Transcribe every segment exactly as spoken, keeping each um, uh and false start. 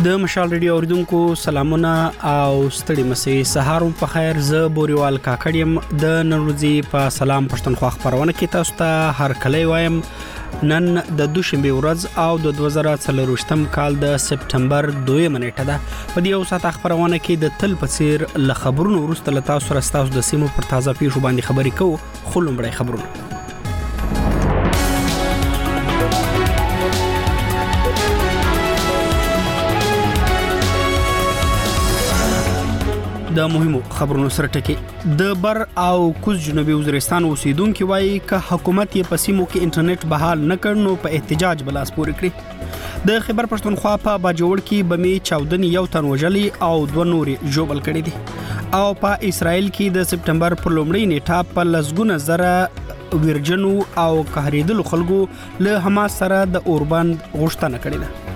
د مشال ریډیو اوریدونکو سلامونه او ستړي مسي سهار په خیر. ز بوريوال کاکړیم د ننورځي په سلام پښتونخوا خبرونه کې تاسو ته هر کله وایم. نن د دوشنبه ورځ او د دوه زره څلرویشتم کال د سپټمبر دویمه نیټه ده. په دې اوسه خبرونه کې د تل پڅیر ل خبرونو ورسته له تاسو سره تاسو د سیمو پر تازه پیښو باندې خبرې کوو. خلومبړی خبرونه د مهمو خبرونو سره ټکی. د بر او کوز جنوبي وزیرستان اوسیدونکو وایي ک حکومت یې په سیمو کې انټرنیټ بحال نه کړ نو په احتجاج بلاس پورې کړی. د خیبر پښتونخوا په باجوړ کې بمي چاودنې یو تن وژلي او دوه نورې جوبل کړي دي او په اسرائیل کې د سپټمبر پر لومړۍ نیټه په لسګونه زره ورجنو او قهریدلو خلکو له حماس سره د اوربند غوښتنه کړې ده.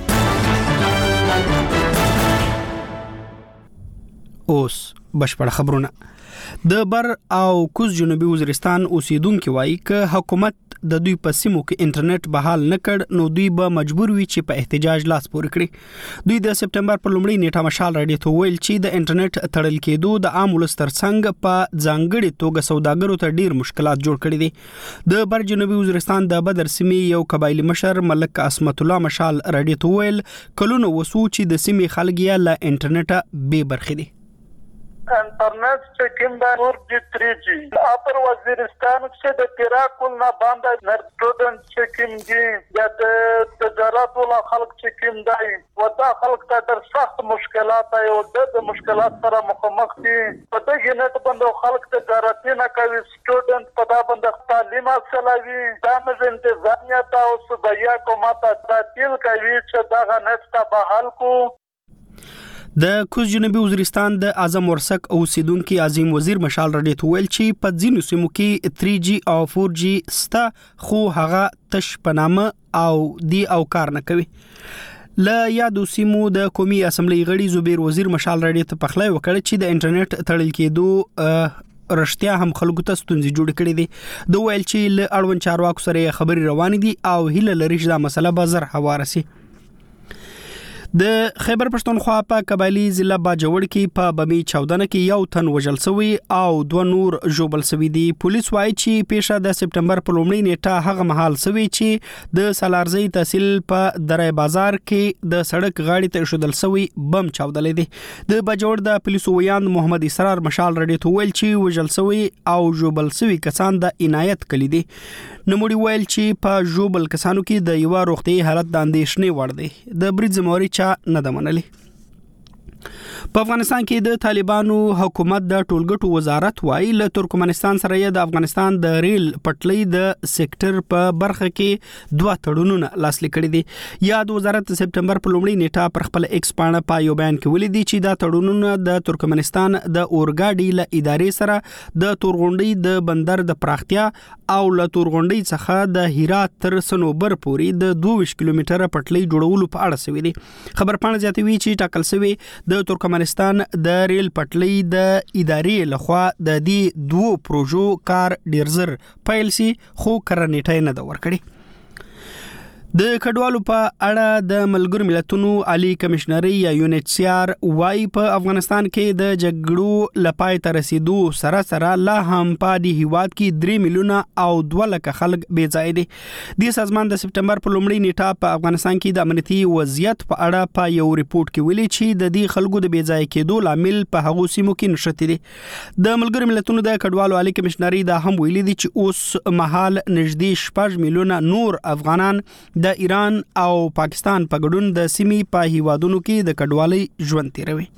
اوس بشپړ خبرونه. د بر او کوز جنوبي وزیرستان اوسیدونکو وایي ک حکومت د دوی په سیمو کې انټرنیټ بحال نه کړ نو دوی به مجبور وي چې په احتجاج لاس پورې کړي. دوی د سپټمبر پر لومړۍ نیټه مشال راډیو ته ویل چې د انټرنیټ تړل کېدو د عام ولس ترڅنګ په ځانګړي توګه سوداګرو ته ډیر مشکلات جوړ کړي دي. د بر جنوبي وزیرستان د بدر سیمې یو قبایلی مشر ملک اسمت الله مشال راډیو ته ویل کلونه وسو چې د سیمې خلک یې له انټرنیټ به برخې دي. انټرنیټ چې کوم د فور جی تھری جی اپر وزیرستان کې د پیراکول نه باندې نر سټوډنټ چې کوم دي د تجارت ولا خلک چې کوم دی ودا خلک ته در سخت مشکلات او د مشکلات سره مخامخ دي. په دې نه ته بندو خلک تجارت نه کوي سټوډنټ په دا باندې تعلیم حاصلوي دا مې انتظامیه تاسو بیا کومه تعطیل کوي چې دا نت ته بحال کو. د کوز جنوبي وزیرستان د اعظم ورسک اوسیدونکو عظیم وزیر مشال راډیو ته ویل چې په ځینو سیمو کې تھری جی او فور جی ستا خو هغه تش پنامه او دی او کار نه کوي. ل یادو سیمو د قومي اسمبلی غړي زبیر وزیر مشال راډیو ته پخلای وکړ چې د انټرنیټ تړل کېدو رښتیا هم خلکو ته ستونزې جوړ کړې دي. د ویل چې ل اړوند چارواکو سره خبري روان دي او هله لري چې دا مسله به زر حوارسي. د خیبر پښتونخوا په قبایلی ضلع باجوړ کې په بمي چاودنه کې یو تن وژل شوی او دوه نور جوبل شوی دي. پولیس وایي چې پیښه د سپټمبر په لومړۍ نیټه هغه مهال شوی چې د سالارزی تحصیل په درای بازار کې د سړک غاړې ته شودل شوی بم چاودلې دي. د باجوړ د پولیسو ویاند محمد اسرار مشال راډیو ته ویل چې وژل شوی او جوبل شوی کسان د عنایت کړي دي. نموړي ویل چې په جوبل کسانو کې د یو روغتي حالت د اندېښنې وړ دی. د برید زموري چا نه د منلي. په افغانستان کې د طالبانو حکومت د ټولګټو وزارت وایي له ترکمنستان سره د افغانستان د ریل پټلۍ د سېکټر په برخه کې دوه تړونونه لاسلیک کړي دي. یاد وزارت د سپټمبر په لومړۍ نیټه پر خپل ایکس پاڼه په یو بیان کې ولیدي چې دا تړونونه د ترکمنستان د اورګاډي له ادارې سره د تورغونډۍ د بندر د پراختیا او له تورغونډۍ څخه د هرات تر سنوبر پورې د دوه ویشت کیلومتره پټلۍ جوړولو په اړه شوی دي. خبر پاڼه زیاتوي چې ټاکل شوی د ترکمنستان د ریل پټلۍ د ادارې لخوا د دې دوو پروژو کار ډیر زر پیل سي خو کرنیټه نه دا ورکړي. د کډوالو په اړه د ملګرو ملتونو عالی کمشنري یا یو ان ایچ سی آر وايي په افغانستان کې د جګړو لپای تر رسیدو سره سره لا هم په دې هیواد کې درې میلیونه او دوه لک خلک بې ځای دي. د سازمان د سپټمبر په لومړۍ نیټه په افغانستان کې د امنیتي وضعیت په اړه په یو ریپورت کې ویلي چې د دې خلکو د بې ځای کېدو لامل په هغو سیمو کې نشته دي. د ملګرو ملتونو د کډوالو عالی کمشنري دا هم ویلي دي چې اوس مهال نږدې شپږ میلیونه نور افغانان د ایران او پاکستان په ګډون د سیمې په هیوادونو کې د کډوالۍ ژوند تیروي.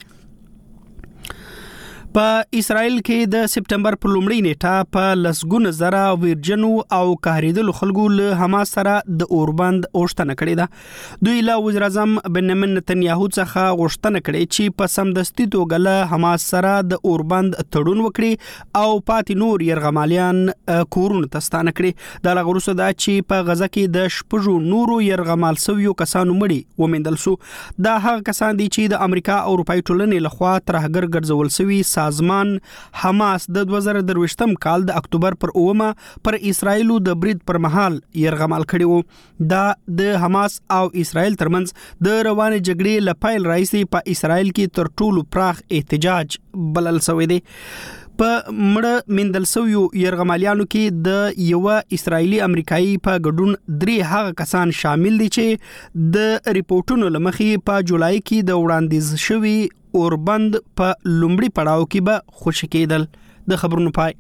په اسرائیل کې د سپټمبر په لومړۍ نیټه په لسګونه زره ورجنو او قهریدلو خلکو له حماس سره د اوربند غوښتنه کړې ده. دوی له وزیر اعظم بنیامین نتنیاهو څخه غوښتنه کړې چې په سمدستي توګه له حماس سره د اوربند تړون وکړي او پاتې نور یرغمالیان کورونو ته ستانه کړي. دا لږ وروسته ده چې په غزه کې د شپږو نورو یرغمال شویو کسانو مړي وموندل شو. دا هغه کسان دي چې د امریکا او اروپایي ټولنې لخوا ترهګر ګرځول شوي سازمان حماس د دوه زره درویشتم کال د اکتوبر پر اومه پر اسرایلو د برید پر مهال يرغمال کړی وو. دا د حماس او اسرایل ترمنځ د روانې جګړې لپایل رئیسي په اسرایل کې تر ټولو پراخ احتجاج بلل شوی دی. په مړه مندل سویو يرغمالیانو کې د یو اسرایلی امریکایي په ګډون درې هغه کسان شامل دي چې د ریپورتونو لمخې په جولای کې د وړاندیز شوی اوربند په لومړي پړاو کې به خوشی کېدل. د خبرونو پای.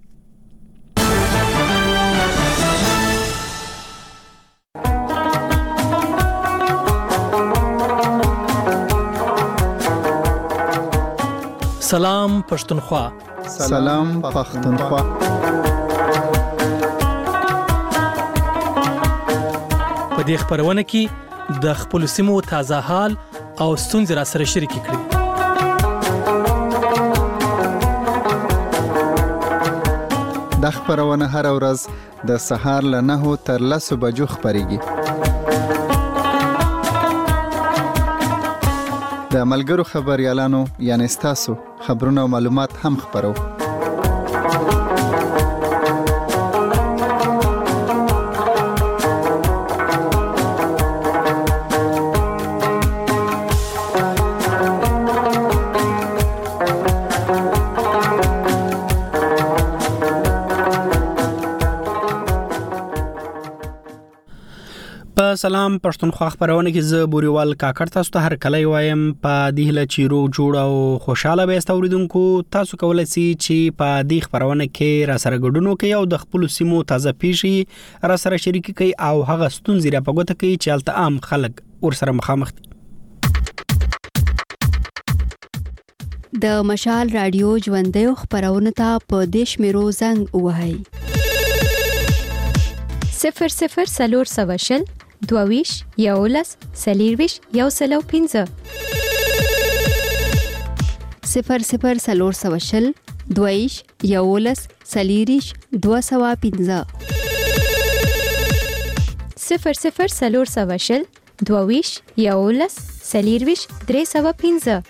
سلام پښتونخوا. سلام پښتونخوا. په دې خبرونه کې د خپل سیمو تازه حال او ستونزې را سره شریک کړئ. د خبرونه هر ورځ د سهار له نهو تر لسو بجو خبريږي. د ملګرو خبريالانو یعنی ستاسو خبرونه او معلومات هم خبرو. سلام پښتونخوا خبرونه کې ز بوريوال کاکړ تاسو ته هر کله وایم په دې له چیرو جوړ او خوشاله به استوریدونکو. تاسو کولای شئ چې په دې خبرونه کې را سره ګډونو کوي او د خپل سیمو تازه پیښې را سره شریک کوي او هغه ستونزې را پګوته کوي چې الته عام خلک ور سره مخامخ دي. د مشال رادیو ژوندۍ خبرونه ته په دیش میرو زنګ وهاي صفر صفر سلور سواشل دوویش یولس سلیرویش یو سلو پینزه صفر صفر سلور سواشل دوویش یولس سلیریش دو سوا پینزه صفر صفر سلور سواشل دوویش یولس سلیرویش درې سوا پینزه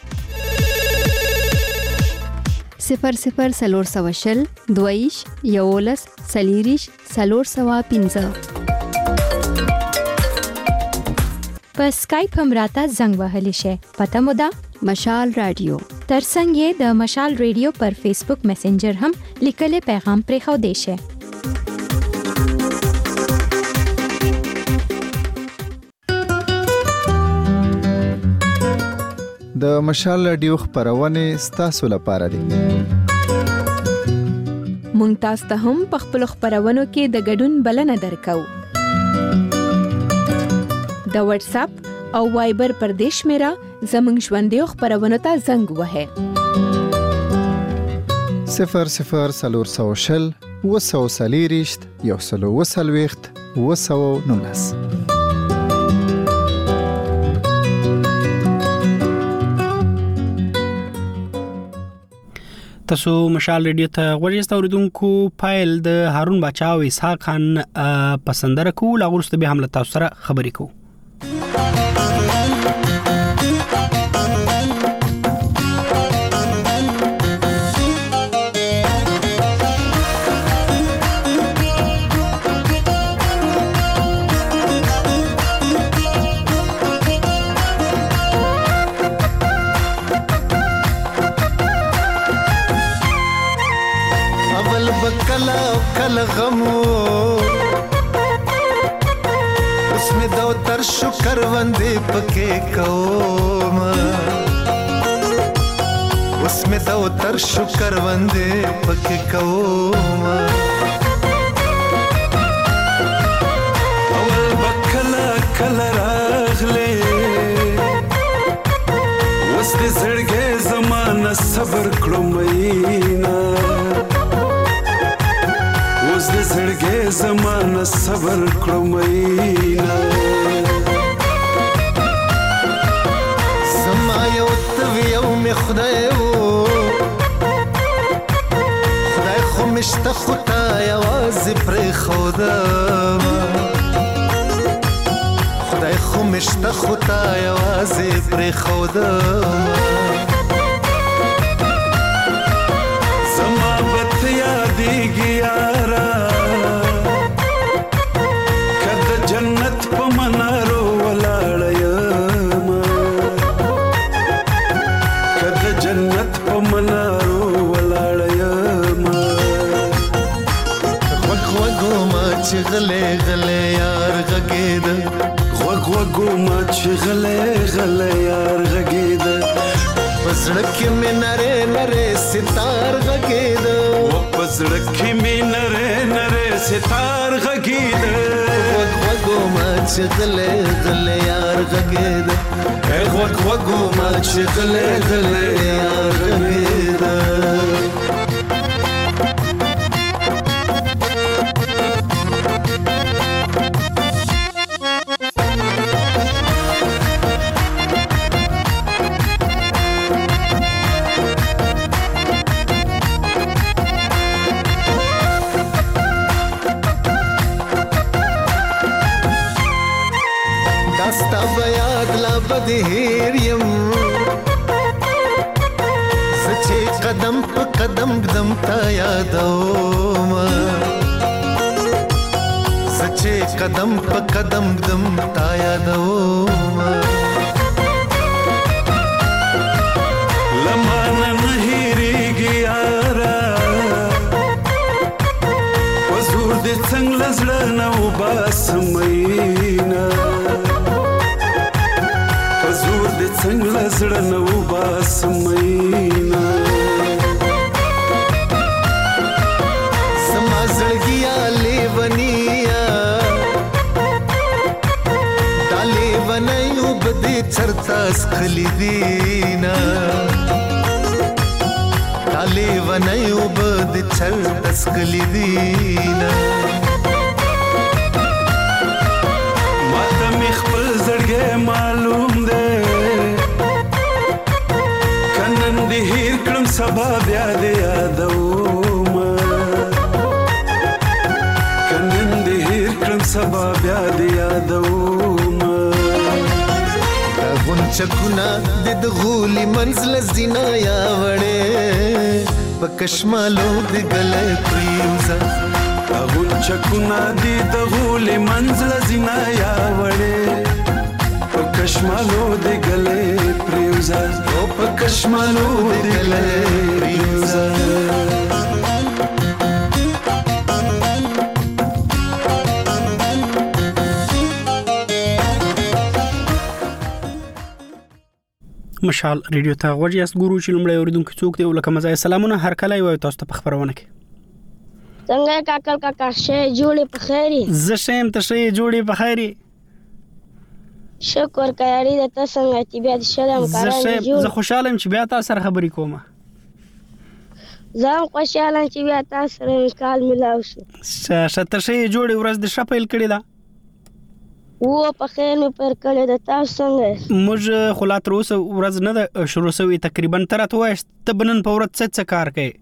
صفر صفر سلور سواشل دوویش یولس سلیریش سلور سوا پینزه. په اسکایپ هم راته زنګ وهلی شي. پته مو ده مشال رادیو. ترڅنګ یې د مشال رادیو پر فیسبوک میسنجر هم لیکلي پیغام پرې خو دی شي. د مشال رادیو خبرونه ستاسو لپاره دي. مونږ تاسو ته هم په خپل خبرونو کې د ګډون بلنه درکو. د واتس اپ او وایبر پر دیش میرا زمنګ ژوندۍ خبرونه ته زنګ وهه صفر صفر سلور سوشل وسو سلیریشت یو سلو وسلويخت وسو نونس. تاسو مشال ریډیو ته غوړی اوریدونکو. پایل د هارون بچا او اسحاق خان پسندره کول او ورسته به حمله تاسو سره خبرې کو. کل غمو اس میں دو تر شکر وندے پکے کوم اس میں دو تر شکر وندے پکے کوم اول بکلا کل راغلے اس دے زړګې زمانہ صبر کړو مینا اوس دې زړګې زمانہ صبر کړو مینا زما یو توی یو می خدای وو خدای خو مشته خدای आवाज پر خدا خدای خو مشته خدای आवाज پر خدا چې غلې غلې یار غږېد غوږ غوږو ما چې غلې غلې یار غږېد پزړه کې مې نره نره ستار غږېد په زړه کې مې نره نره ستار غږېد غوږ غوږو ما چې غلې غلې یار غږېد غوږ غوږو ما چې غلې غلې یار غږېد هیر یم سچې قدم په قدم قدم تا یادوم سچې قدم په قدم قدم تا یادوم لمانه نه هېرېږي یاره په زور دې څنګه له زړه نه وباسم مینه څنګه زړه نو باسم مینا سما زړګیا لیونیا دالې ونایو بده چرتا سخلی دینا دالې ونایو بده چرتا سخلی دینا ماته می خپل زړګې معلوم ده هیر کړم سبا بیا دې یادوم کنن دې هیر کړم سبا بیا دې یادوم غونچکونه د غولي منزل زینا یا وړې پکشمالو دې ګلې پریوزا غونچکونه د غولي منزل زینا یا وړې پکشمالو دې ګلې پریوزا او پکشمالو دې ګلې پریوزا مشال ریډیو ته غوږی است ګورو چې لمړی اوریدونکو څوک دی ولکه مزای سلامونه هر کله یو تاسو ته خبرونه کې څنګه کاکل کاکا شه جوړې په خیري زه شم ته شه جوړې په خیري شکر کاری د تاسو څنګه چې بیا د شلم کارای زه خوشاله یم چې بیا تاسو سره خبرې کوم زه هم خوشاله چې بیا تاسو سره کال ملاو شو شته شه جوړې ورځ د شپیل کړی دا و په خیر مې پر کړی د تاسو څنګه موږ خلات روس ورځ نه شروع شوی تقریبا تر ته وایست ته بنن په ورځ څه کار کوي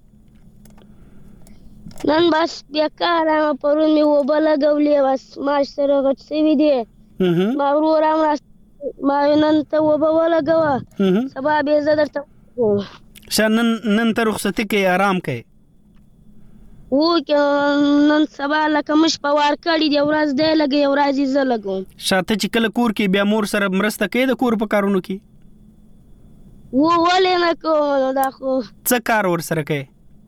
نن بس بیا کار ما پرون مې و بل غولې واس ما سره غټ سوي دي ما ورور ما ما نن ته و به ولا غوا سبا به زه درته شنن نن ته رخصتي کې آرام کوي و نن سبا لکه مش په وار کړی دی ورځ دی لګي ورځ زه لګوم شاته چې کله کور کې بیا مور سره مرسته کوي د کور په کارونو کې و ولې نه کوم دا خو څه کار ور سره کوي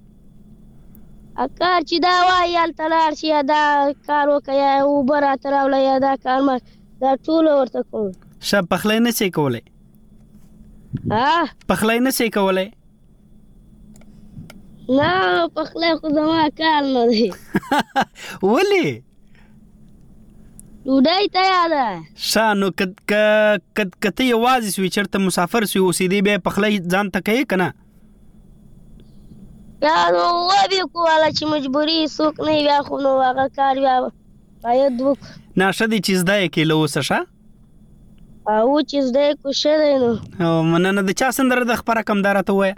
کار چې دا وایي تلار شي دا کار وکي او برا تراول یا دا کار ما دا ټول ورته کوم شپ پخلای نه سي کولای ها پخلای نه سي کولای نه پخلای خو زما کار نه دی ولې ډوډۍ تیار ده شانو کد کد کته یوازې سوي چرته مسافر سوي اوسېدې به پخلای ځان ته کوي کنه یا نو وبې کوله چې مجبوري څوک نه بیا خو نو هغه کار بیا باید وک ناشه دي چې زده کې له اوسه شه او چې زده کو شه نو او مننه د چا سندره د خبره کم دارته وای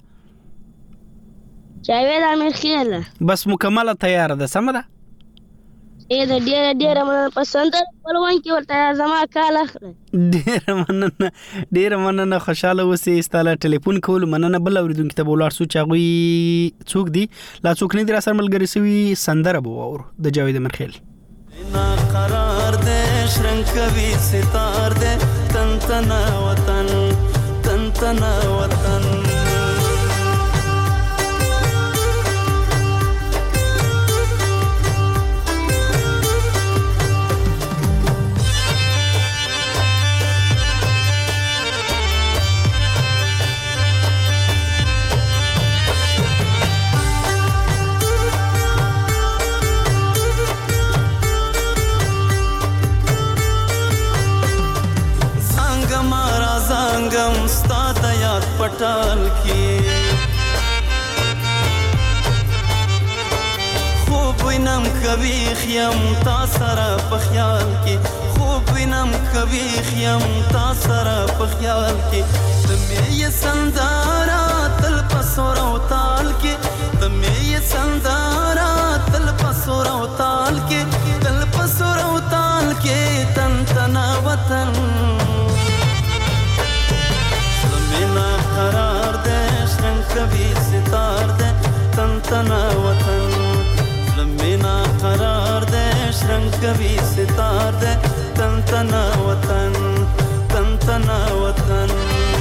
جاوید امیر خیل بس مکمله تیار ده سم ده اې د ډېر ډېر مننه پسند پلوان کې ورته زما کال اخره ډېر مننه ډېر مننه خوشاله اوسې ستاله ټلیفون کول مننه بل اوریدونکو ته بولار سوچ غوي څوک دی لا څوک نه در سره ملګری سوي سندره بو اور د جاوید امیر خیل نا قرار دے شرنکوي ستار دے تن تن وطن تن تن وطن ټال کې خوب وینم کوي خیم تا سره په خیال کې خوب وینم کوي خیم تا سره په خیال کې تمې یې سندارا تل په سور او تال کې تمې یې سندارا تل په سور او تال کې تل په سور او تال کې تن تنا وطن زمینا قرار دې شرنګ کوي ستار دې تن تنا وطن زمینا قرار دې شرنګ کوي ستار دې تن تنا وطن تن تنا وطن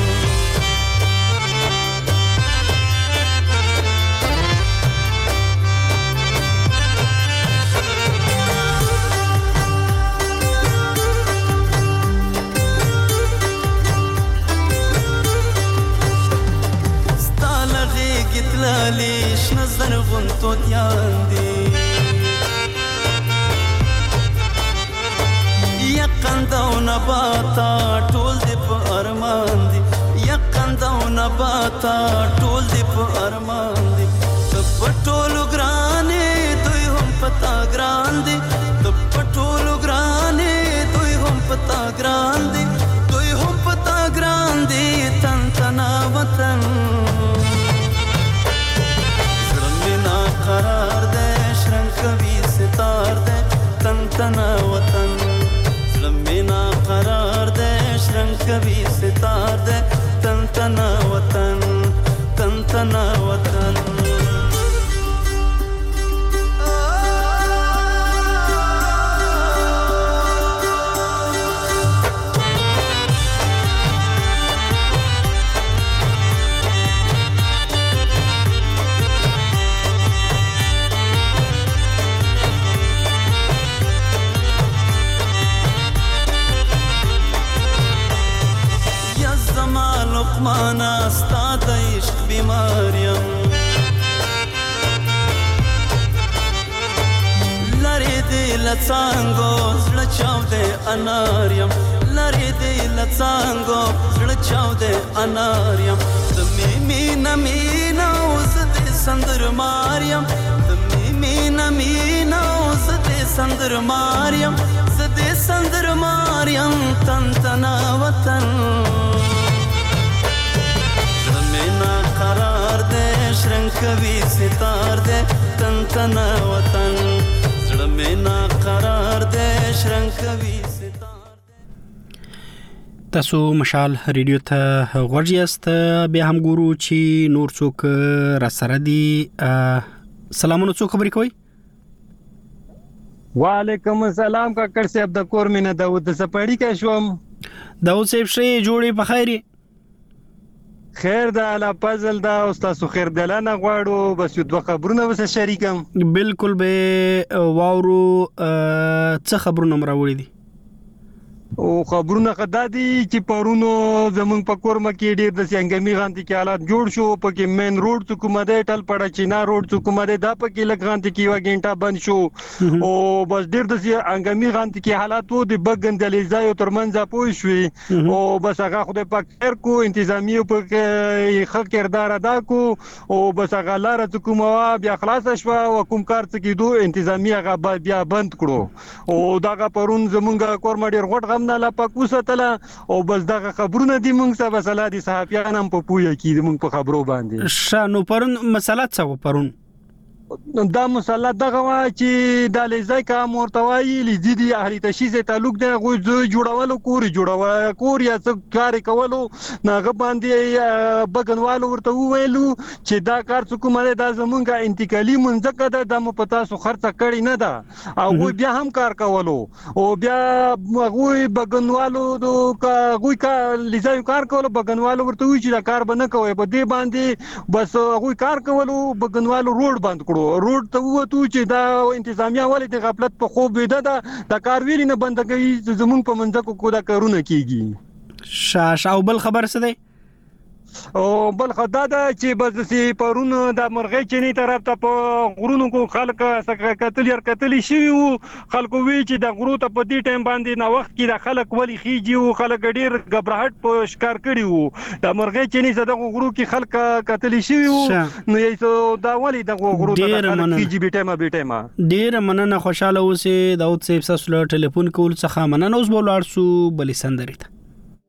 لیش نظر غنتو دیان دی یقند او نباتا ټول دی په ارمان دی یقند او نباتا ټول دی په ارمان دی په ټولو ګرانې دوی هم پتا ګران دی په ټولو ګرانې دوی هم پتا ګران دی دوی هم پتا ګران دی تن تنا وطن قرار دے شرنگ کبھی ستار دے تن تنا وطن زمینا قرار دے شرنگ کبھی ستار دے تن تنا وطن تن تنا وطن مانا ستا د عشق بیماریم لری دی لڅانګو زړه چاودې اناریم لری دی لڅانګو زړه چاودې اناریم تمې مینا مینا اوس دې سندر ماریم تمې مینا مینا اوس دې سندر ماریم زدې سندر ماریم تن تنا وطن قرار دے شرنگ کبھی ستار دے تن تنا وطن زړه مې نا قرار دے شرنگ کبھی ستار تاسو مشال ریډیو ته غوږ یاست بیا هم ګورو چې نور څوک را سره دي سلامونه څوک خبرې کوي وعلیکم السلام کاکړ صاحب د کور مینه داود سپاړی کې شوم داود صاحب شې جوړې په خیرې خیر دا لا پزل دا او تاسو خیر دلانه غواړو بس یو دوه خبرونه وسه شریکم بالکل به واورو څه خبرونه مراوړي دي او خبرونه خدا دي چې پرونو زمون په کورمه کې ډېر د سنگمي غانتي کې حالات جوړ شو پکې مین روډ څخه کومه ده ټل پړه چینا روډ څخه کومه ده دا پکې لګ غانتي کې وګینټا بند شو او بس ډېر د سنگمي غانتي کې حالات وو د بګندلې ځای ترمنځ پوي شوې او بس هغه خدای پاک خیر کو انتظامی په ښه کردار ادا کو او بس هغه لار څخه کومه بیا خلاص شو او کوم کار څخه دوه انتظامی هغه بیا بند کړو او داغه پرون زمونږ کورمه ډېر غټ نه لا پکوسه تل او بس دغه خبرونه دي مونږ سبا سلا دي صحافیان هم په پوهه کې مونږ په خبرو باندې شانو پرون مسله څه پرون دا مسله دغه وا چې د لیزای کا مرتوی لزیدي اهلی تشخیص تعلق دی غو جوړولو کور جوړول کور یا څه کار کولو ناغه باندې بګنوالو ورته ویلو چې دا کار څه کومه دا زمونږه انتقالي منځکه ده د مپتا سو خرڅ کړی نه ده او بیا هم کار کولو او بیا غو بګنوالو د غو کا لیزای کار کولو بګنوالو ورته وی چې دا کار بنه کوي په دې باندې بس غو کار کولو بګنوالو روډ بند کړو روډ ته وته چې دا انتظامیه ولې د غفلت په خوب ویده ده د کارویری نه بندګي زمون په منځ کو دا کارونه کیږي شاش او بل خبر څه دی او بل خدا دا چې بس سي پرونه د مرغې چيني طرف ته په غرونو کو خلک سکه کتل ير کتلی شي وو خلکو وی چې د غرو ته په دې ټیم باندې نو وخت کې د خلک ولی خيږي او خلک ډیر غبرهټ په شکار کړي وو د مرغې چيني زده غرو کې خلک کتلی شي وو نو یې دا ولی د غرو ته خلک خيږي بیٹه ما بیٹه ما ډیر مننه خوشاله اوسه داود صاحب سره ټلیفون کول څخه مننه اوس بولار سو بلې سندري ته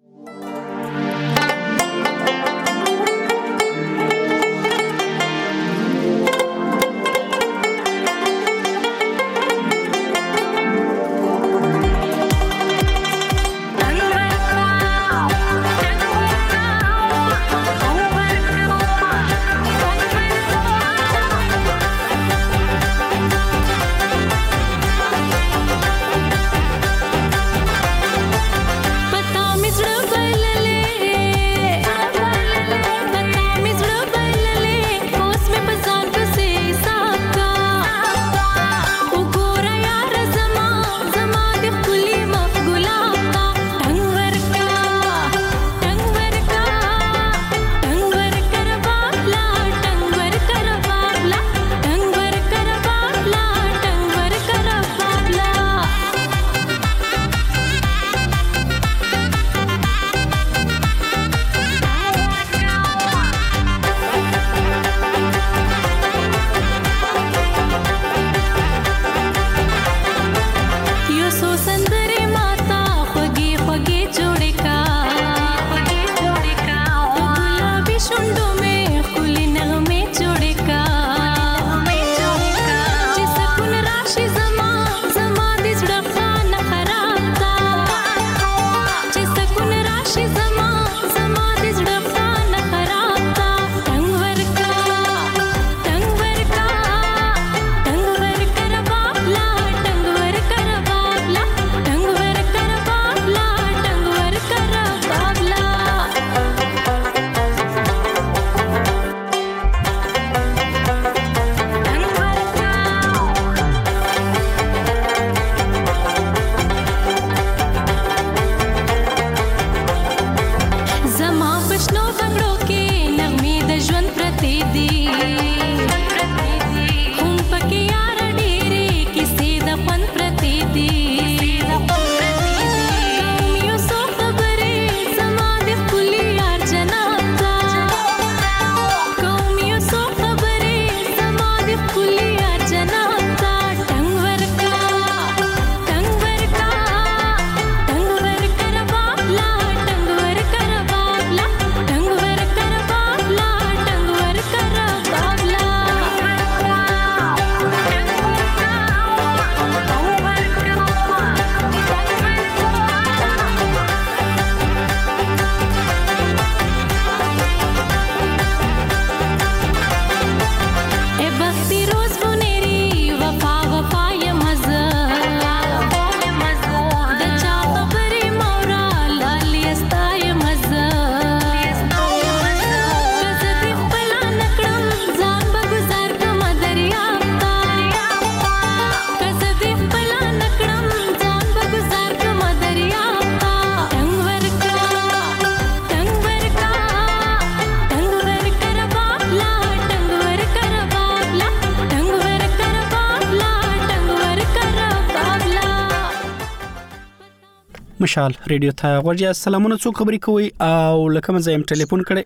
مشال ریډیو ته ورجه سلامونه څو خبرې کوي او لکه مزه يم ټلیفون کړي.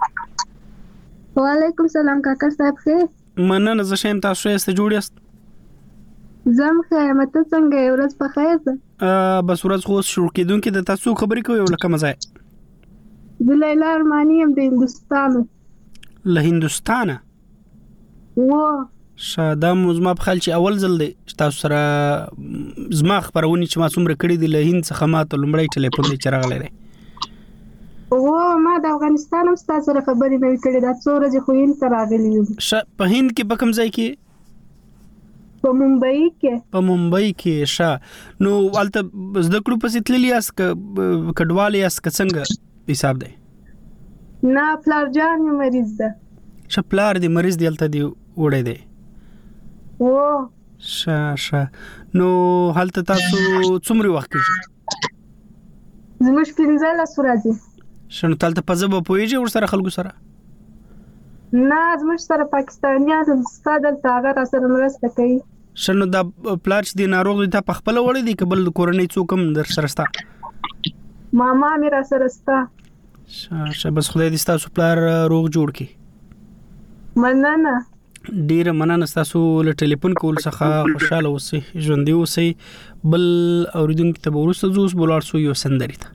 وعلیکم سلام کاکا صاحب خیر مننه زه شم تاسو یې ست جوړیاست زم خیر مته څنګه ورځ په خیر ده ا بس ورځ خو شروع کیدونکې د تاسو خبرې کوي لکه مزه د لیلا ارمانی هم د هندستان له هندستان و شاده مزما په خل چې اول ځل دی تاسو سره زما خبرونه چې ما څومره کړې دي له هند څخه ما ته لمړی ټلیفون دی چرغ لري او ما د افغانستان هم تاسو سره خبرې نه کړې دا څوره چې خو هند ته راغلی یم په هند کې په کوم ځای کې په ممبئی کې په ممبئی کې شا نو الته زده کړو پسې تللی اس کډوالې اس څنګه حساب دی نه پلار جان مریض ده شپلار دی مریض دی الته دی وړې دی او شا شا نو حالت تاسو څومره وخت کې زموږ پنځه سورځي شنو تلته په ځبه پويږي ور سره خلکو سره نه زموږ سره پاکستانیان ستاسو د هغه را سره مرسته کوي. شنو دا پلارچ دی ناروغ دی ته په خپل وړي دی کبل کورنۍ څوک هم در سره ستا ماما مې را سره ستا شه بس خدای دې تاسو پلار روغ جوړ کی. مننه ډیر مننه تاسو له ټلیفون کول څخه خوشاله اوسئ ژوندۍ اوسئ. بل اوریدونکو ته ورسته زوس بولار سو یو سندري ته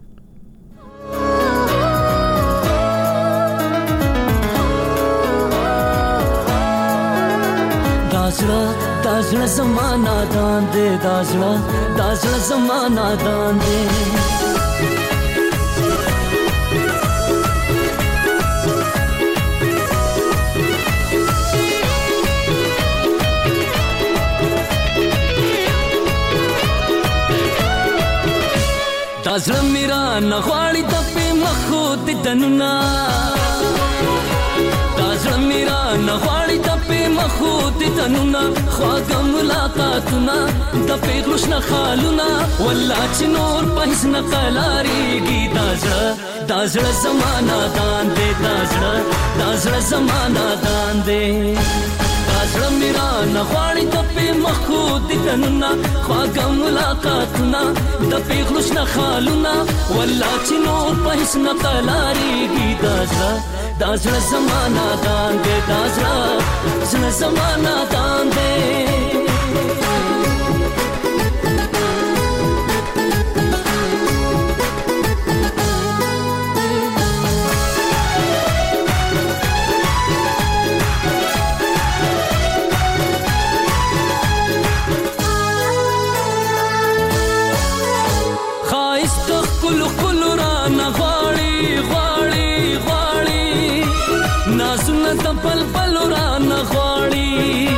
دازړه دازړه زمانہ دان دې دازړه دازړه زمانہ دان دې دازړه میرا نغواړي د په مخو د دنونا دازړه میرا نغواړي د په مخو د دنونا خواږه ملاقاتونه د پیغلوش نه خالونه والله چې نور پهیس نه قلاریږي. دازړه دازړه زمانہ دان دې دازړه دازړه زمانہ دان دې دازړه میرا نغواړي د په مخو د دنونا خواږه ملاقاتونه د پیغلوش نه خالونه والله چې نور پهیس نه قلاریږي. دازړه دازړه زمانہ دان دې دازړه زړه زمانہ دان دې پل پل را نغواړي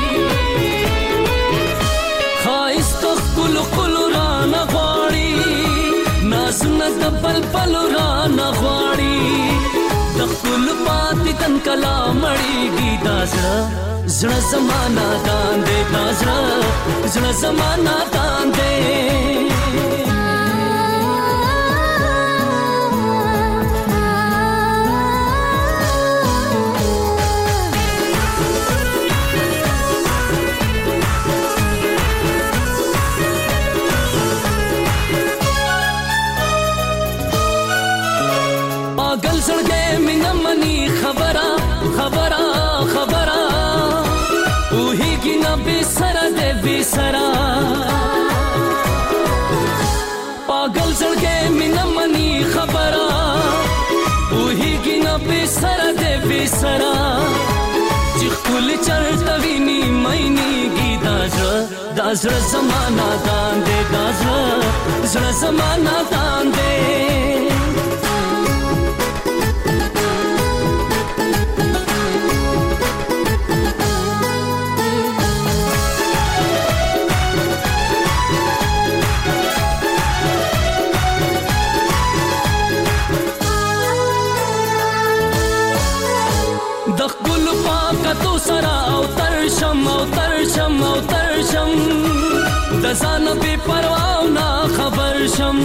خایست خپل خپل را نغواړي ناسونه د پل پل را نغواړي د خپل پاتې تن کلا مړیږي. دازړه زړه زمانہ دان دې دازړه زړه زمانہ دان دې زړګې مینه منی خبره خبره خبره وهیږي نه بې سره دې بې سره پاگل زړګې مینه منی خبره وهیږي نه بې سره دې بې سره چې خپل چرته ویني مینېږي. دازړه دازړه زمانہ دان دې دازړه زړه زمانہ دان دې تو سرا او ترشم او ترشم او ترشم د ځان به پروا نه خبر شم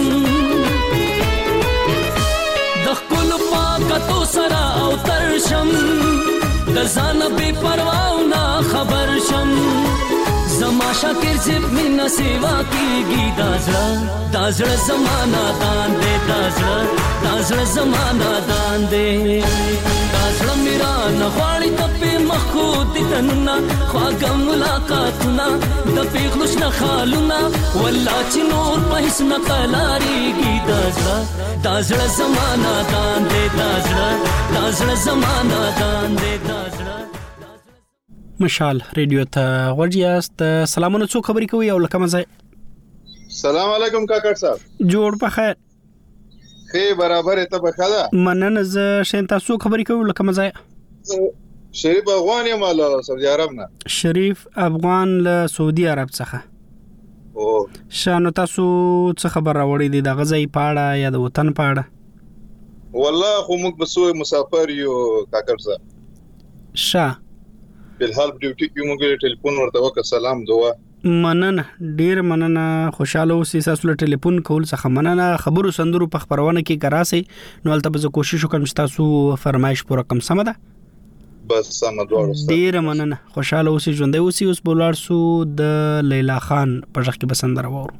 د خپل پاک تو سرا او ترشم د ځان به پروا نه خبر شم زما شاکر زب مینا سیوا کیږي. دازړه دازړه زمانہ دان دې دازړه دازړه زمانہ دان دې دازړه میرا نغواړي د په مخو د دنونا خواږه ملاقاتونه د پیغلوش نه خالونه والله چې نور پهیس نه قلاریږي. دازړه دازړه زمانہ دان دې دازړه دازړه زمانہ دان دې دازړه مشال ریډیو ته ورجیاست. سلامونه څو خبرې کوي او لکه مزه. سلام علیکم کاکړ صاحب جوړ په خیر خې برابر ته بخدا مننه ز شین تاسو خبرې کوي لکه مزه. شریف افغان یم له سعودي عرب نه. شریف افغان له سعودي عرب څخه. او شانو تاسو څه خبر راوړی دی د غزي پاړه یا د وطن پاړه؟ والله خو موږ بسوي مسافر یو کاکړ صاحب. شا بل حال ډیوټي کې موږ ټلیفون ورته وکړ سلام دوا مننه ډیر مننه خوشاله اوسئ تاسو له ټلیفون کول څخه مننه خبرو سندرو په خبرونه کې کراسي نو البته به کوشش وکم چې تاسو فرمایش پوره کم سم ده بس سم دوړو ډیر مننه خوشاله اوسئ ژوند اوسئ اوس بولار سو د لیلا خان په ځخ کې بسندر وورو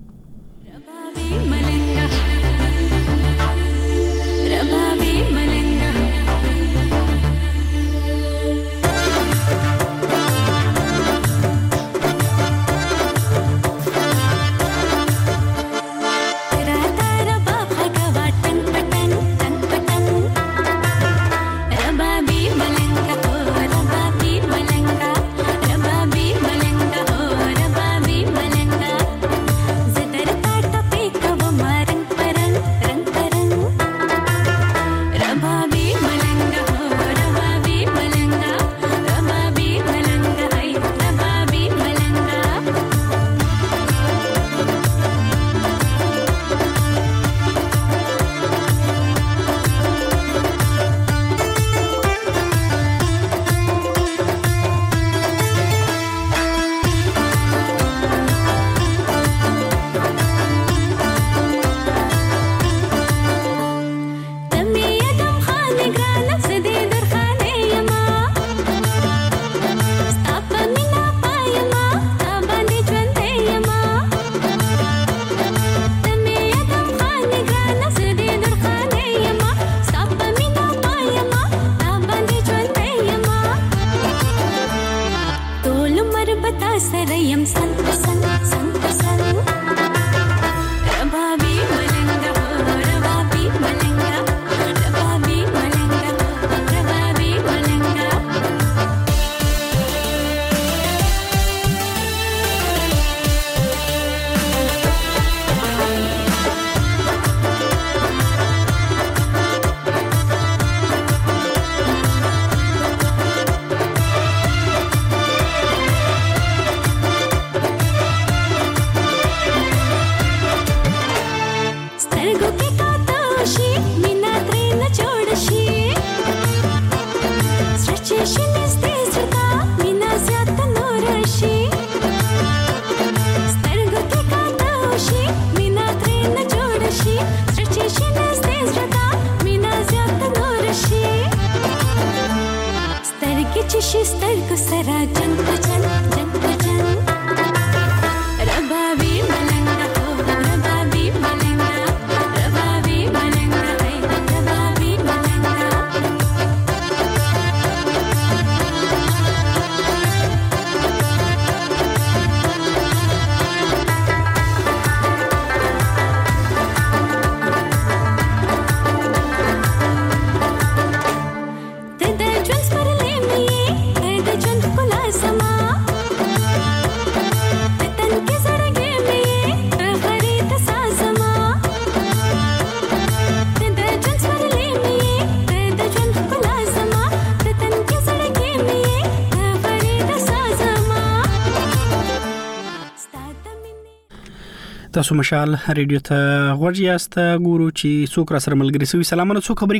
تاسو مشال ریډیو ته ورجیاست ګورو چې څوک را سره ملګری سوي سلامونه څوک خبرې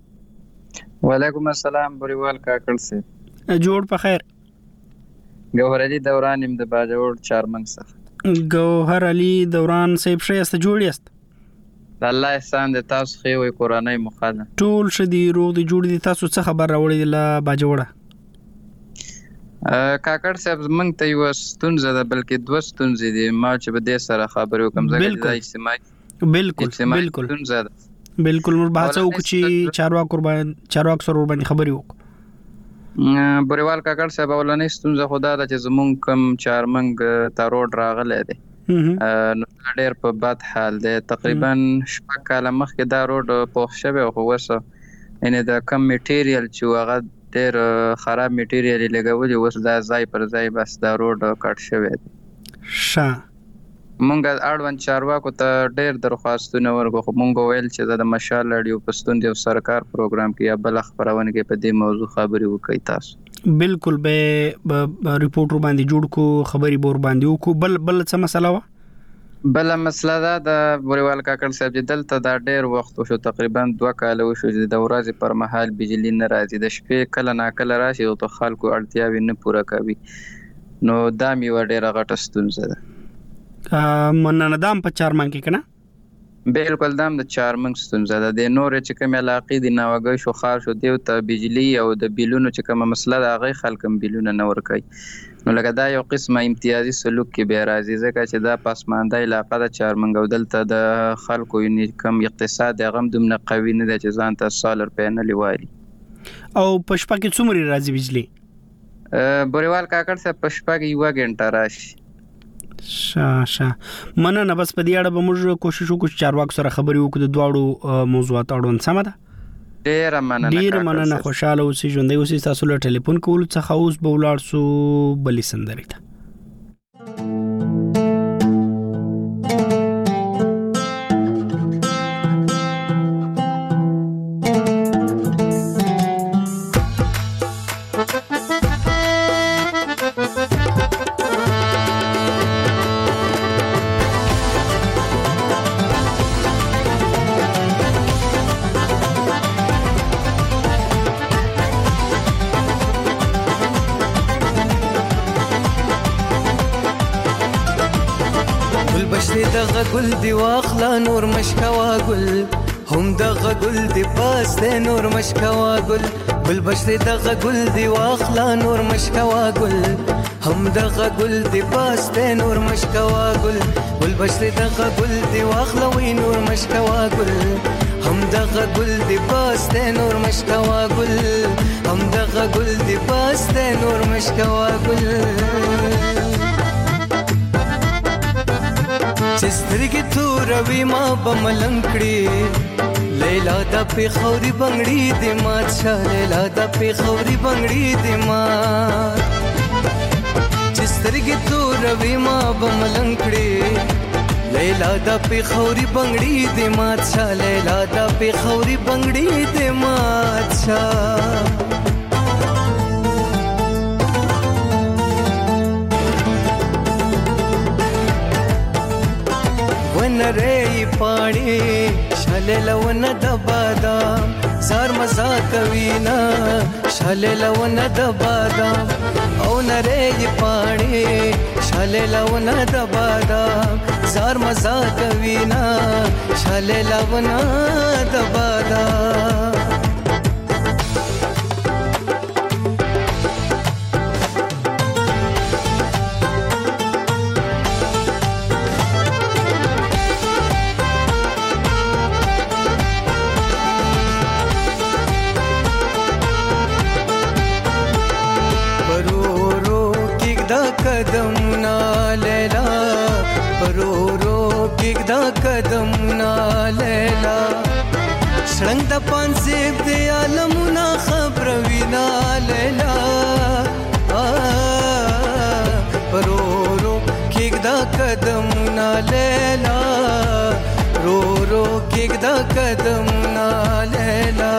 کوي وعلیکم السلام بریوال کاکړ سي جوړ په خیر ګوهر علي دوران يم د باجوړ چارمن څخه ګوهر علي دوران صاحب شایسته جوړ یاست الله احسان د تاسو خو وي قرآنی مخاله ټول شدي روغ دي جوړ دي تاسو څه خبر راوړی د باجوړه کاکړ صاحب موږ ته یو ستونزه ده بلکې دوه ستونزې دي ما چې به دې سره خبرې وکم زګر د اجتماعي بالکل بالکل بالکل مر بحث وکړو چې چارواک قربان چارواک سره باندې خبرې وکړو بریوال کاکړ صاحب ولنې ستونزه خدا ده چې زمونږ کم چارمنګ تا روډ راغلی دی نو ډېر په بد حال دی تقریبا شپږ کاله مخکې دا روډ پوښ شوی خو وسه ان د کم میټیریل چې هغه ډېر خراب میټیریل لګولي اوس دا ځای پر ځای بس دا روډ کټ شوی دی ښه مونږ اړوند چارواکو ته ډېر درخواستونه ورکړو خو مونږ ویل چې د مشال رادیو پښتون دی سرکار پروګرام کې یا بل خبرونه کې په دې موضوع خبرې وکړي تاسو بالکل به ریپورټ ور باندې جوړ کو خبري بور باندې وکړو بل بل څه مسله و بل مسله دا د بریوال کاکړ صاحب چې دلته دا ډېر وخت شو تقریبا دوه کاله وشو چې د ورځې پر مهال بجلی نه راځي د شپې کله نا کله راشي او ته خلکو اړتیاوي نه پوره کوي نو دا میوه ډیره غټه ستونزه ده. مننه دام په چارمن کې کنه بالکل دام د چارمن ستونزه ده. د نور چې کوم علاقې د ناوګي شو خار شو دیو ته بجلی او د بیلونو چې کوم مسله ده هغه خلکم بیلونه نه ور کوي. نو لکه دا یو قسمه امتیازي سلوک کې به راځي ځکه چې دا پسمانده علاقه د چارمن او دلته د خلکو یو کم اقتصاد هغه دومره قوي نه ده چې ځان ته سولر پینل وایي. او پښپا کې څومره راځي بجلی؟ بوریوال کاکړ صاحب پښپا کې یو غنټه راشي. شا شا مننه. بس په دې اړه به موږ کوشش وکړو چې چارواکو سره خبرې وکړو د دواړو موضوعات اړوند. سمه ده؟ ډیر مننه. ډیر مننه. خوشاله اوسئ، ژوندۍ اوسئ. تاسو له ټلیفون کولو څخه اوس به ولاړ سو بلې سندرې ته. دغه ګل دی واخلا نور مشکوا ګل هم دغه ګل دی پاس ته نور مشکوا ګل بل بشری دغه ګل دی واخلا نور مشکوا ګل هم دغه ګل دی پاس ته نور مشکوا ګل بل بشری دغه ګل دی واخلا وی نور مشکوا ګل هم دغه ګل دی پاس ته نور مشکوا ګل هم دغه ګل دی پاس ته نور مشکوا ګل چسترګي توروي ما بملنکړي لیلا د پیخوري بنگړي د مات شه لیلا د پیخوري بنگړي د مات چسترګي توروي ما بملنکړي لیلا د پیخوري بنگړي د مات شه لیلا د پیخوري بنگړي د مات شه نری پاڼي شاله لون د بادام زار مزا کوي نا شاله لون د بادام او نری پاڼي شاله لون د بادام زار مزا کوي نا شاله لون د بادام قدمنا لیلا پرورو کېږدا قدمنا لیلا شړنګ د پانسیب د عالمونه خبروینا لیلا پرورو کېږدا قدمنا لیلا رورو کېږدا قدمنا لیلا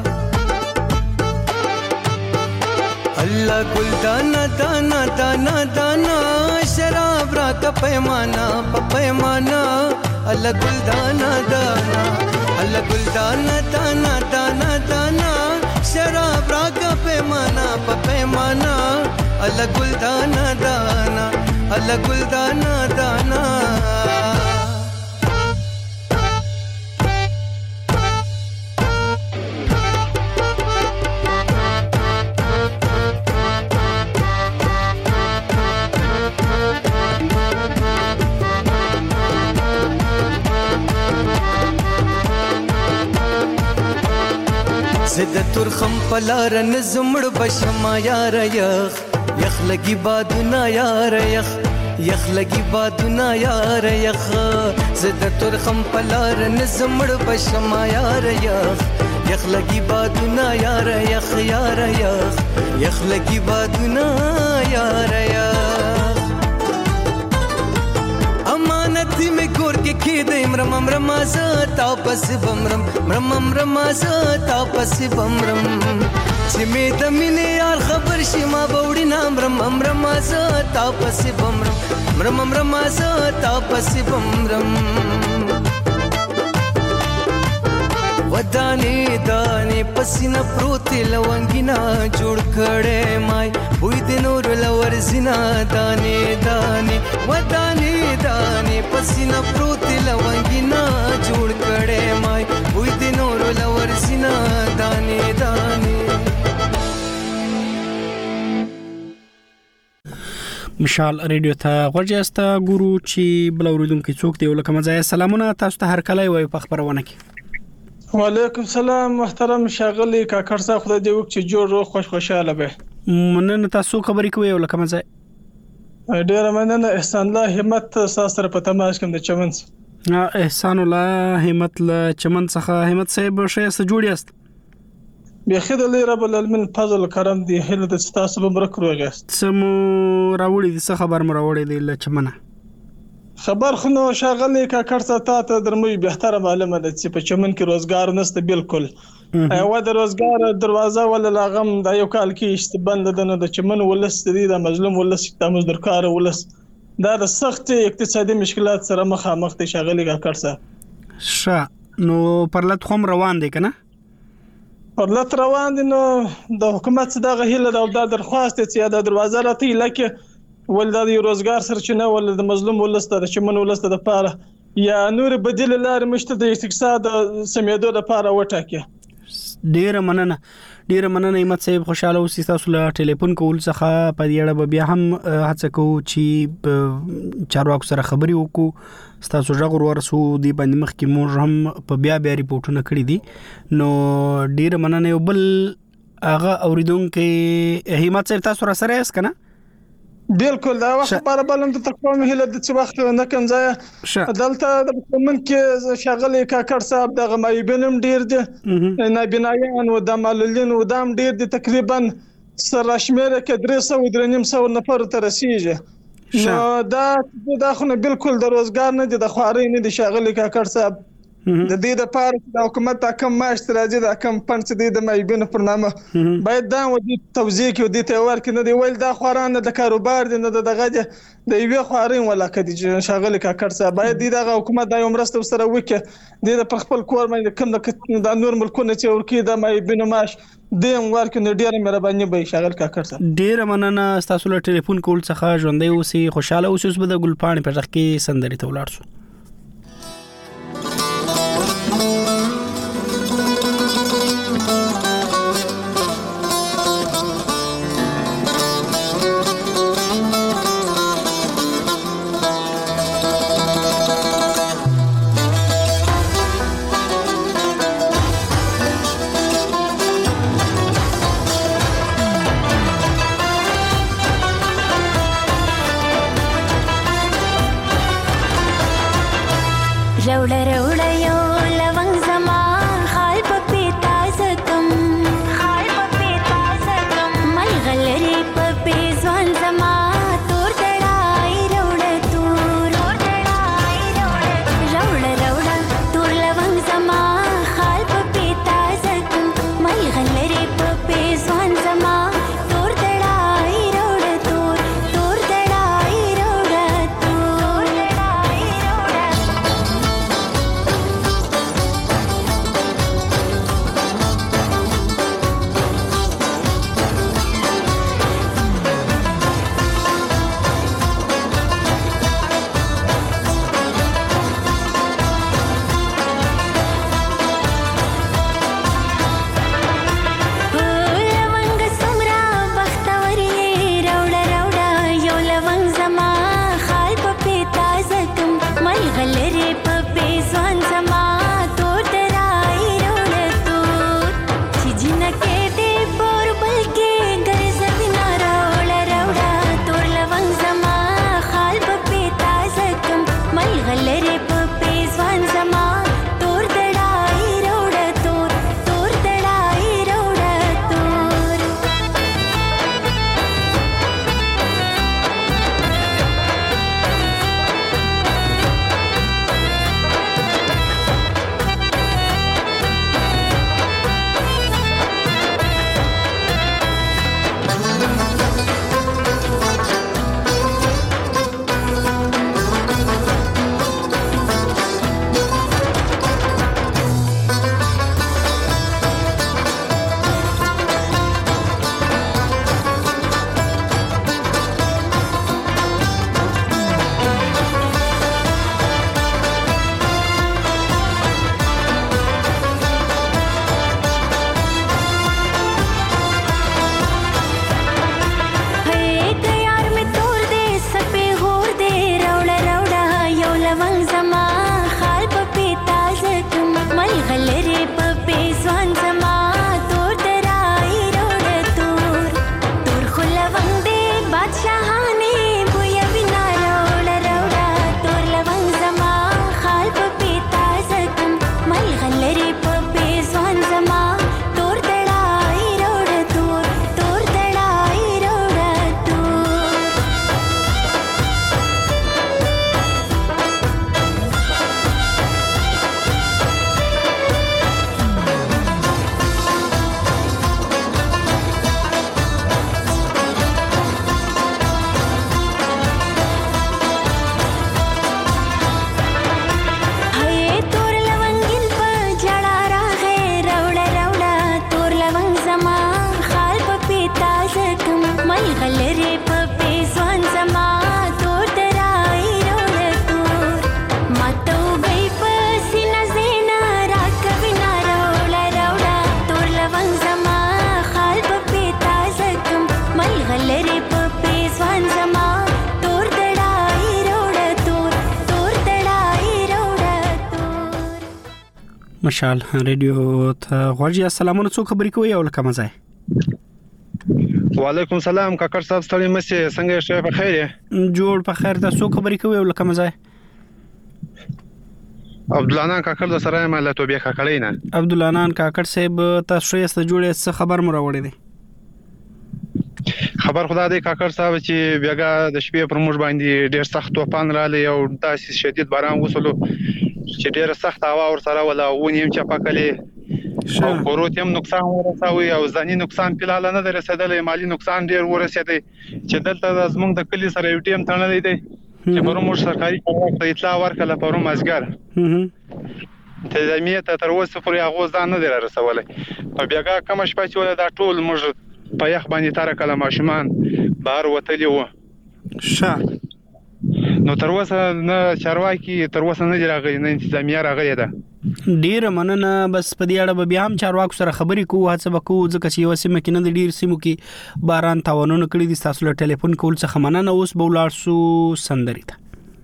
الله ګل دانا دانا دانا دانا شراب را کا پیمانا په پیمانا الله ګل دانا دانا الله ګل دانا دانا دانا دانا شراب را کا پیمانا په پیمانا الله ګل دانا دانا الله ګل دانا دانا زد ترخم پلار نزمړ بشما یار یخ یخ لګي بادونه یار یخ یخ لګي بادونه یار یخ زد ترخم پلار نزمړ بشما یار یخ یخ لګي بادونه یار یخ یار یخ یخ لګي بادونه یار یخ امانت می ګور کې کې د امرم امرم از تاپس بمرم مرم امرم از تاپس بمرم چې می د مینې یار خبر شي ما بوړي نام رم امرم از تاپس بمرم مرم امرم از تاپس بمرم ودانې دانې پسینه پروتې لونګینا جوړ کړې مای وې د نور لور زینا دانې دانې ودانې دانې پسینه پروتې لونګینا جوړ کړې مای وې د نور لور زینا دانې دانې. مشال ریډیو ته غوړجاست ګورو چې بل اوریدونکو څوک دی ولکه مزه سلامونه تاسو ته هر کله وي په خبرونه کې. وعلیکم سلام محترم شاغلی کاکړ صاحب خدای دې وکړي جوړ روغ خوش خوشاله به. مننه تاسو خبرې کوي ولکه مزه. ډیر مننه احسان الله همت تاسو سره په تماس کې د چمن. احسان الله همت له چمن څخه همت صاحب شایسته جوړ یاست. بخیر الله رب العالمین فضل کرم دی هله د تاسو به برکت وګست. سمو راوړي د خبر مو راوړي دی لچمنه. خبر خو نو شاغلی کاکړ څه ته درموي بهتره معلومه ده چې په چمن کې روزګار نشته بالکل. او د روزګار دروازه ولا لاغم د یو کال کې استبند ده نو د چمن ولس دی د مظلوم ولس د مزدورکار ولس دا د سخت اقتصادي مشکلات سره مخامخ دي شاغلی کاکړ څه. ش نو پرلط خو روان دي کنه؟ پرلط روان دي نو د حکومت دغه هیله او د درخواست چې د دروازه راته لکه ول د روزګار سرچینه ول د مظلوم ولست د چمن ولست د پاره یا نور بدیل لار مشته د اقتصاد سمېدو لپاره وټاکي. ډیر مننه ډیر مننه همت صاحب خوشاله اوسئ. تاسو له ټلیفون کول څخه په دې اړه بیا هم هڅه کوو چې چارواکو سره خبري وکړو. تاسو ژغور ورسو دی باندې مخ کې موږ هم په بیا بیا ریپورتونه کړی دي نو ډیر مننه. یو بل هغه اوریدونکو همت صاحب تاسو را سره یاست کنه؟ بالکل دا وخت لپاره بلند تقوم هله د څه وخت نه کوم ځای دلته د کومن کې شغلې کاکړ صاحب د غمایبنم ډیر دي نه بنایان و د ماللین و دام ډیر دي تقریبا سره شمیره کې درې سوه درې نیم سوه نفر ته رسیږي. نو دا دا خو نه بالکل د روزګار نه دي د خواري نه دي شغلې کاکړ صاحب د دې د پاره د حکومت کم معاش راځي د کم پنځ دي د مایبنو پرنامه باید دا ودی توزیع کې ودی ته ورک نه دی ویل دا خواران د کاروبار دي نه دغه د یوې خوارین ولا کدي شغل کاکړ صاحب باید د حکومت د یو مرسته سره وکړي د خپل کور باندې کم د نور ملکونه چې ورکی د مایبنو معاش دیم ورک نه ډیر مهرباني به شغل کاکړ صاحب. ډیر مننه تاسو له ټلیفون کول څخه ژوندۍ اوسئ خوشاله اوسئ. به د ګلپاڼې په ځخ کې سندري ته ولاړ شو. روڑا روڑا یو لونگ زمان خال پپی تازکم خال پپی تازکم ملغلری پپی زوان زمان تور دڑائی روڑا تور تور دڑائی روڑا روڑا روڑا تور لونگ زمان خال پپی تازکم ملغلری پپی زوان زمان تور دڑائی روڑا تور تور دڑائی روڑا تور دڑائی روڑا مشال ریډیو ته غوږی السلام علیکم خبرې کوي او لکه مزه وعلیکم السلام کاکړ صاحب ستړي مشه څنګه شې په خیر جوړ په خیر تاسو خبرې کوي او لکه مزه عبدالانان کاکړ د سره مله توبې کاکړې نه عبدالانان کاکړ صاحب تاسو یې ست جوړې څه خبر مو راوړې دي خبر خدا دې کاکړ صاحب چې بیاګه د شپې پر موږ باندې ډېر سخت توپان رالی او داسې شدید باران وسلو چې ډېر سخت هوا ور سره ولا ونیم چې پکلې او پروت هم نقصان ورساوي او ځاني نقصان پیلاله نه درسېدل مالی نقصان ډېر ورسېدی چې دلته زمونږ د کلی سره یو ټیم تړلې دی چې پرون موږ سرکاري کارواکو اطلاع ورکړه پرون مازګر ته زميته تر اوسه پورې هغه ځان نه دی رسولای په بیاګه کوم شپه چې ولا دا ټول موږ په یخ باندې تر کله ماشومان بهر وتلی و شه نو تر اوسه نه چارواکي تر اوسه نه راغلي نه انتظامیه راغلي ده ډیر مننه بس په دې اړه به بیا هم چارواکو سره خبرې کوو هڅه وکړو ځکه چې یو سیمه کې نه ډیر سیمو کې باران تاوانونه کړی دي تاسو له ټلیفون کول څخه مننه اوس به ولاړ سو سندري ته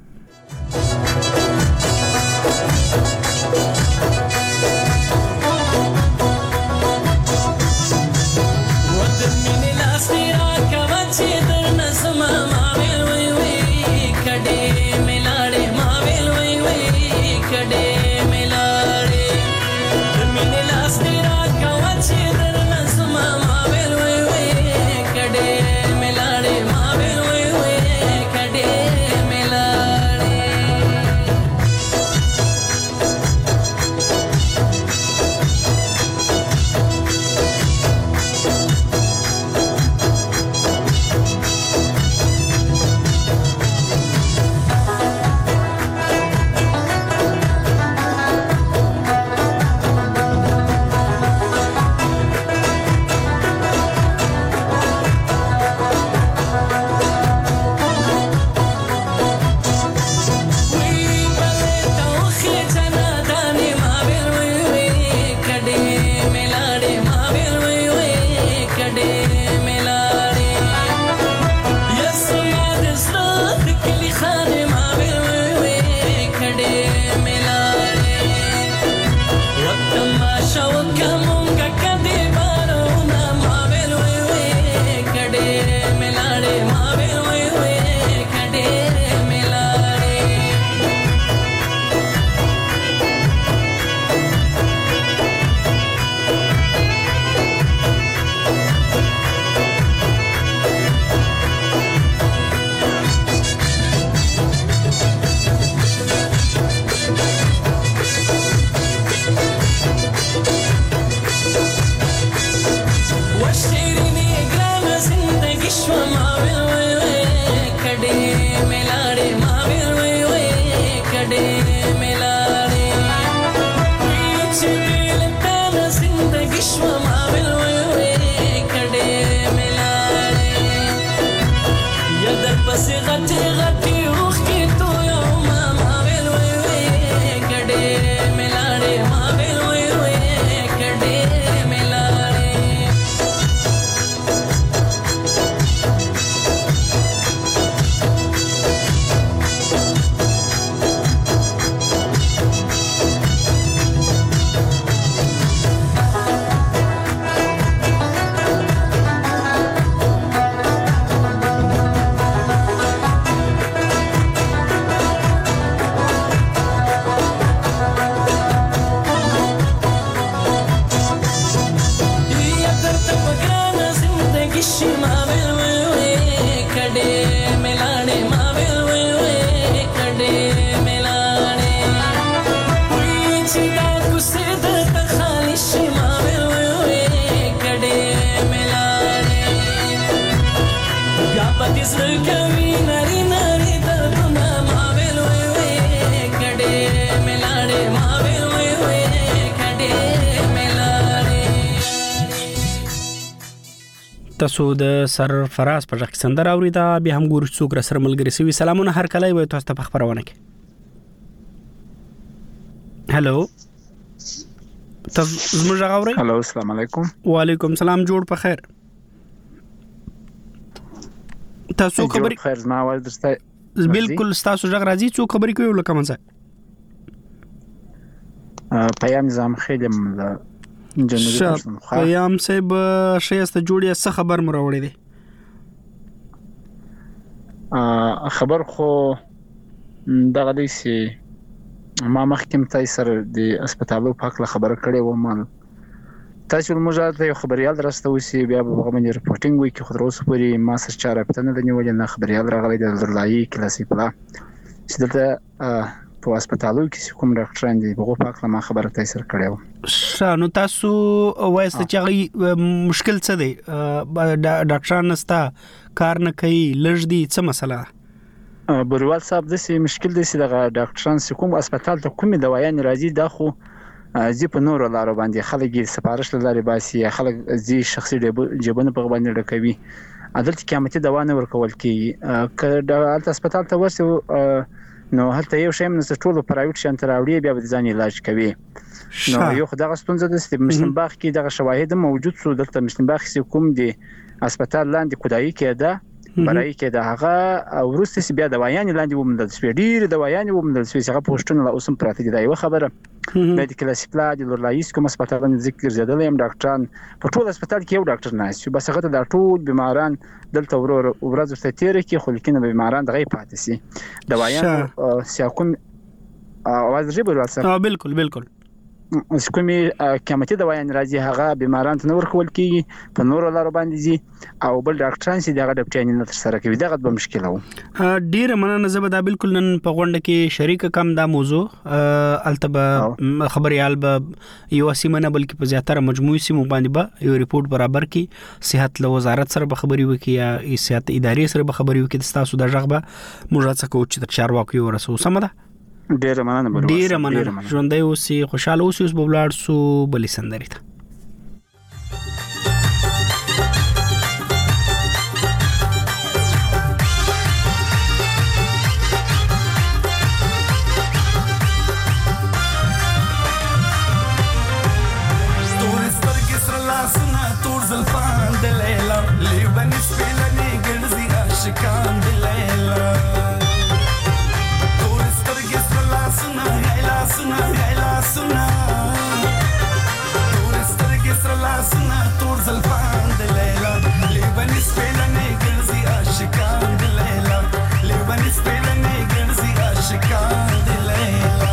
تاسو د سرفراز په ځخ سندر اوریدا به هم ګورو څوک را سره ملګری سوي سلامونه هر کله وي تاسو ته خبرونه کې هالو تاسو زموږ غوړی هالو السلام علیکم وعلیکم السلام جوړ په خیر تاسو خبرې خیر زما आवाज درسته بالکل تاسو ځګ راځي څوک خبرې کوي لکه منځه پیام نظام خیلی له جنوبي پښتونخوا پیام صاحب شایسته جوړی څه خبر مروړی دی خبر خو دغه دی چې ما مخکې تاسو سره د هسپتالو په اړه خبره کړې و ما تاسو موږ ته خبريال درسته وسی بیا به غوښمن ریپورتینګ وی کې خو تر اوسه پورې ما سره چاره پته نه نیولې نه خبريال راغلی د درلایي کلاسیک پلا چې دلته په هسپتالو کې کوم ډاکټران دي هغه په اړه ما خبره تاسو سره کړې و شانو تاسو وایسته چې مشکل څه دی ډاکټران نستا کار نه کوي لږ دي څه مسله بروال صاحب د سي مشکل دي چې د ډاکټران کوم هسپتال ته کومې دوايان راځي دا خو زی په نور لارو باندې خلک سفارش لري باسي خلک زی شخصي جيبونه په باندې ډکوي عدالت قیامتي دوا نه ورکول کی ک د هسپتال ته ورسې نو هلته یو شی من ټولو پرایوت شان تراوړي بیا د ځان علاج کوي نو یو خدای ستونزه د سیستم مشنباخ کې دغه شواهد موجود سو دلته مشنباخ سي کوم دي هسپتال لاندې کودای کېده برای کې د هغه ورسته بیا دوايان لاندې ومندل سوي ډیر دوايان ومندل سوي هغه پوښتنه لا اوسم پراته دي دا یو خبره د کلاسیک لا د لورلایس کوم هسپتال باندې ذکر زیاتل یم ډاکټران په ټول هسپتال کې یو ډاکټر نه شي بس هغه د ټول بیماران دلته ورور ورځ ته تیر کې خو لیکنه بیماران دغه پاتې سي دوايان سیاکم اواز جبر واسه اه بالکل بالکل اوس کومي قیمتي دوايان راځي هغه بیماران ته نور کول کیږي په نور لارو باندې دي او بل ډاکټران چې دغه د پټین نه تر سره کوي دغه به مشکل و ډیر مننه زه به دا بالکل نن په غونډه کې شریک کم دا موضوع التبه خبريال به یو سیمه بلکې په زیاتره مجموعي سیمو باندې به یو ریپورت برابر کی صحت له وزارت سره به خبري وکي یا صحت ادارې سره به خبري وکي تاسو د ژغ به موږ څه کوو چې د چارواکي ورسو سمه ده ډیر مننه بل ډیر مننه ژوندۍ اوسې خوشاله اوسې اوس به ولاړ سو بلې سندري ته تور سترګې سره لاسونه تور زلفان د لیلا لیبن سپېلنې ګرځي عاشقان د لیلا Suna, la suna, tur sterke srla suna, tur zalfan de Leila, Libani spelane gerzi aşikan de Leila, Libani spelane gerzi aşikan de Leila.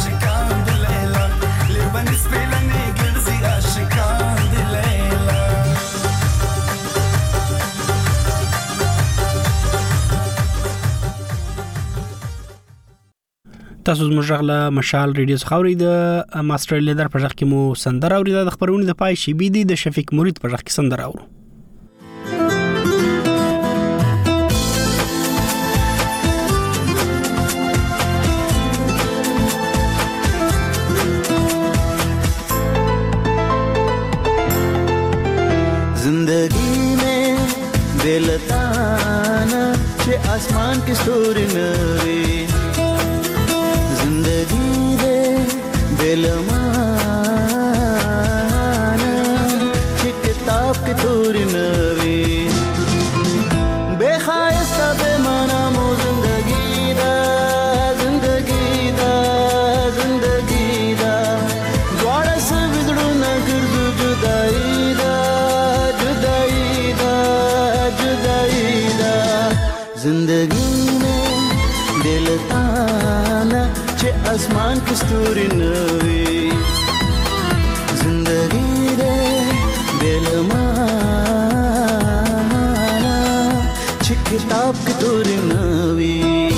Spela negers i Ashkan de Leila تاسو زموږ غلا مشال ریډیو څخه اورید ماستر لیدر په ځخ کې مو سندر اورید د خبرونه د پای شي بي دي د شفیق مرید په ځخ کې سندر اورو जिंदगी में बेलताना चे आसमान की सूरी नवी जिंदगी दे बेलमाना चे किताब की तूरी नवी बेखायस्ता बेमाना मो जिंदगी दा जिंदगी दा जिंदगी दा द्वारा से बिगड़ू न गिरजू जुदाई जिंदगी में दिल ताना चे आसमान की सूरी नवी जिंदगी दे दिल माना चे किताब की तूरी नवी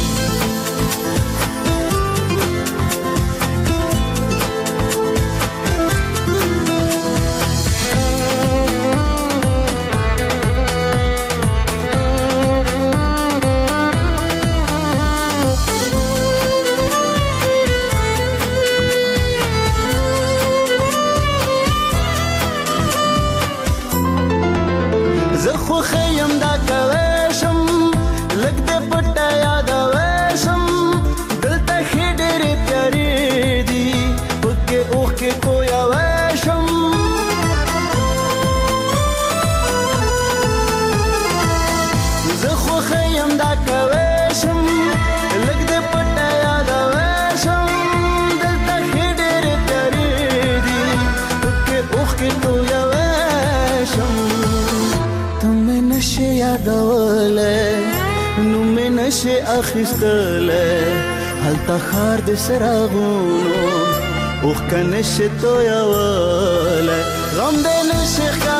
نشه اخیستله هلته خار د سراغونو اوخ کنه شتو یواله غم د نشه